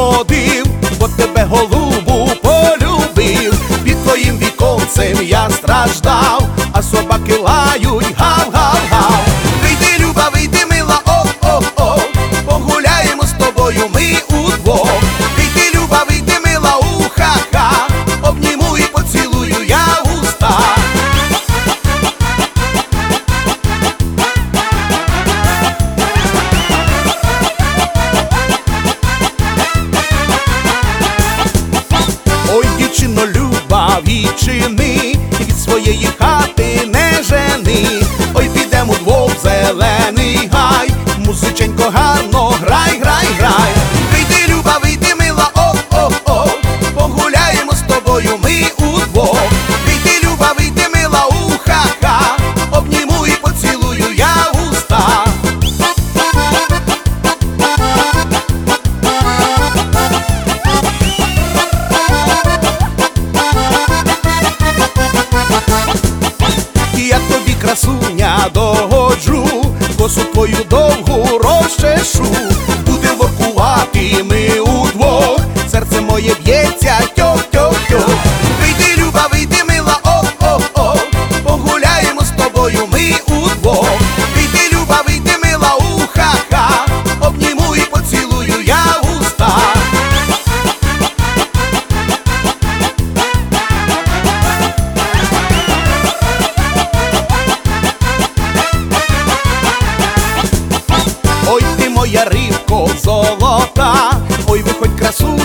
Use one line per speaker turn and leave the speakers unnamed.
ходив, бо тебе, голубу, полюбив. Під твоїм віконцем я страждав, а собаки лають гав-гав-гав. Вийди, люба, вийди, мила, о-о-о, погуляємо з тобою ми удвох. Вийди, люба, вийди, мила, у-ха-ха, обніму і поцілую я в уста. Ой, дівчино люба, відчини, від своєї хати не жени. Ой, підемо вдвох в зелений гай, музиченько гарно грай, грай, грай. Вийди, люба, вийди, мила, о-о-о, погуляємо з тобою ми удвох. Вийди, люба, вийди, мила, у-ха-ха, обніму і поцілую я в уста. Я тобі, красуня, догоджу, косу твою довгу розчешу. Будем воркувати ми удвох, серце моє б'ється тьох-тьох-тьох. Вийди, люба, вийди, мила, о-о-о, погуляємо з тобою ми удвох. Вийди, люба, вийди, мила, у-ха-ха, обніму і поцілую я в уста. Ой, ти моя рибко золота, ой, виходь, красу